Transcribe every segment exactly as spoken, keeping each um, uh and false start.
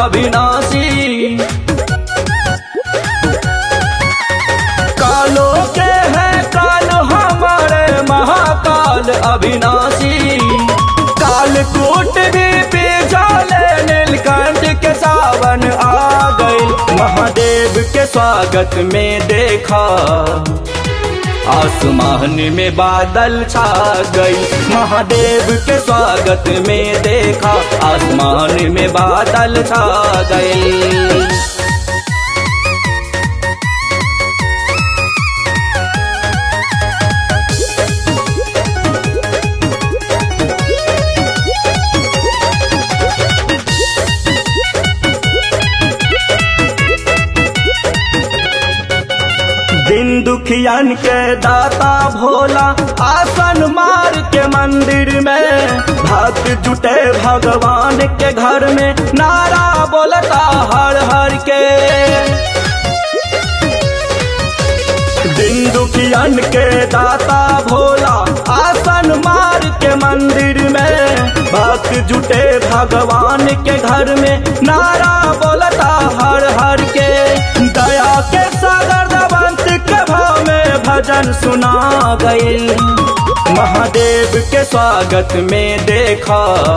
अविनाशी। कालो के है काल हमारे महाकाल अविनाशी। कालकूट भी पिछले नीलकंठ के सावन आ गए। महादेव के स्वागत में देखा आसमान में बादल छा गई। महादेव के स्वागत में देखा आसमान में बादल छा गए। दिन दुखियन के दाता भोला आसन मार के मंदिर में। भक्त जुटे भगवान के घर में नारा बोलता हर हर के। दिन दुखियन के दाता भोला आसन मार के मंदिर में। भक्त जुटे भगवान के घर में नारा बोलता हर हर के। दया के सागर दवंत के भाव में भजन सुना गए। महादेव के स्वागत में देखा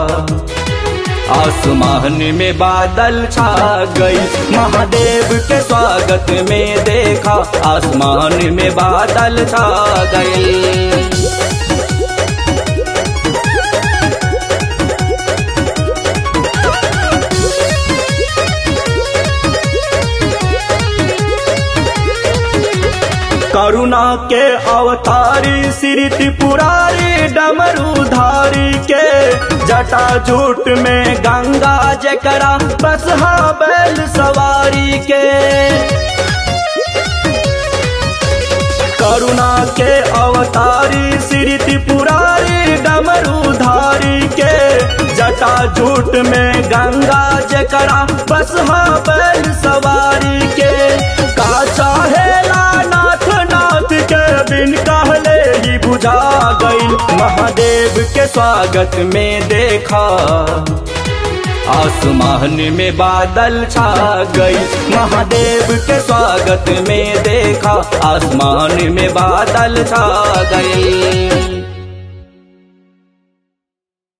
आसमान में बादल छा गई। महादेव के स्वागत में देखा आसमान में बादल छा गए। करुणा के अवतारी श्री त्रिपुरारी डमरूधारी के। जटा जूट में गंगा जकरा बसहा बैल सवारी के। करुणा के अवतारी श्री त्रिपुरारी डमरूधारी के। जटा जूट में गंगा जकरा बसहा बैल सवारी के। का चाहेला नाथ नाथ के बिन कहले ही बुझा गई। महादेव के स्वागत में देखा आसमान में बादल छा गई। महादेव के स्वागत में देखा आसमान में बादल छा गई।